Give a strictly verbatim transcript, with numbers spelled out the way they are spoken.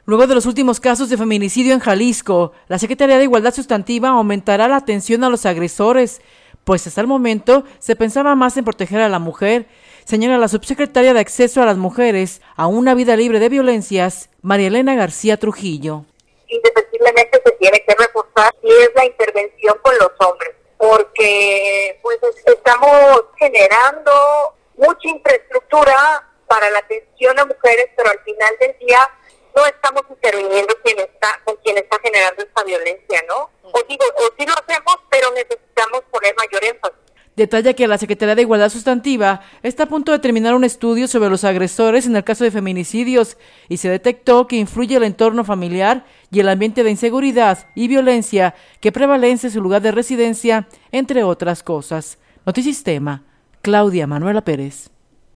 Luego de los últimos casos de feminicidio en Jalisco, la Secretaría de Igualdad Sustantiva aumentará la atención a los agresores, pues hasta el momento se pensaba más en proteger a la mujer, señala la subsecretaria de Acceso a las Mujeres a una vida libre de violencias, María Elena García Trujillo. Indefectiblemente se tiene que reforzar y es la intervención con los hombres, porque pues estamos generando mucha infraestructura para la atención a mujeres, pero al final del día no estamos interviniendo quien está, con quien está generando esta violencia, ¿no? O digo, o sí lo hacemos, pero necesitamos poner mayor énfasis. Detalla que la Secretaría de Igualdad Sustantiva está a punto de terminar un estudio sobre los agresores en el caso de feminicidios y se detectó que influye el entorno familiar y el ambiente de inseguridad y violencia que prevalece en su lugar de residencia, entre otras cosas. Notisistema, Claudia Manuela Pérez.